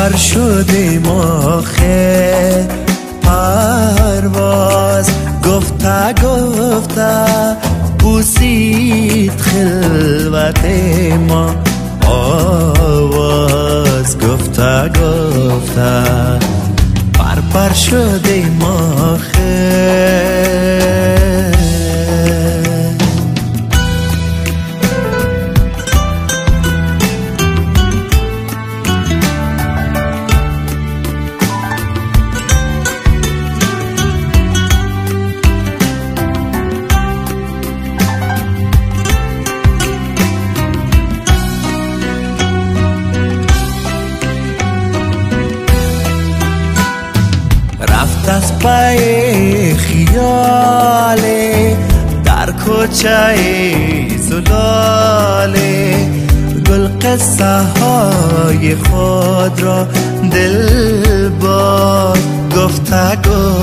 پر شدیم آخه پرواز گفته بوسید خلوت ما آواز گفته پر شدیم آخه دست پای خیاله در کوچه زلاله گل قصه های خود را دل باز گفته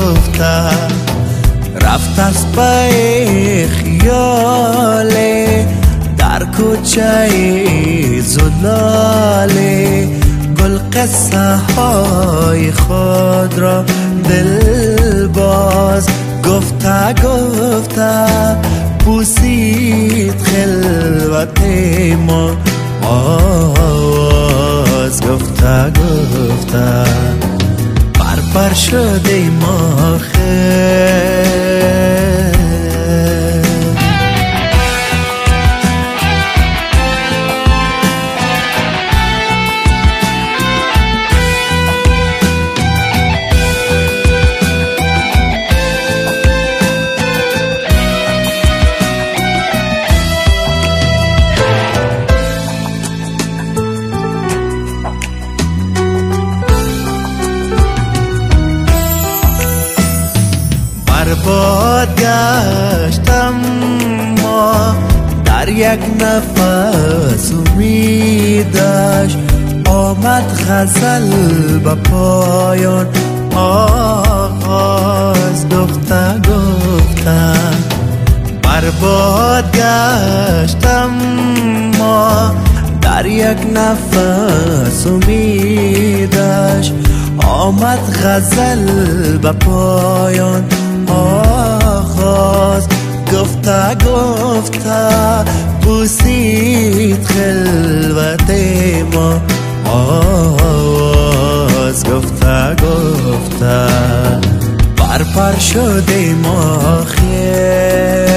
رفت از پای خیاله در کوچه زلاله گل قصه های خود را دل باز گفته بوسید خلوت ما آواز گفته پر شدیم آخه برباد گشتم ما در یک نفس امیدش آمد غزل به پایان آغاز گفته برباد گشتم ما در یک نفس امیدش آمد غزل به پایان آغاز گفته بوسید خلوت ما آواز گفته پر شدیم آخه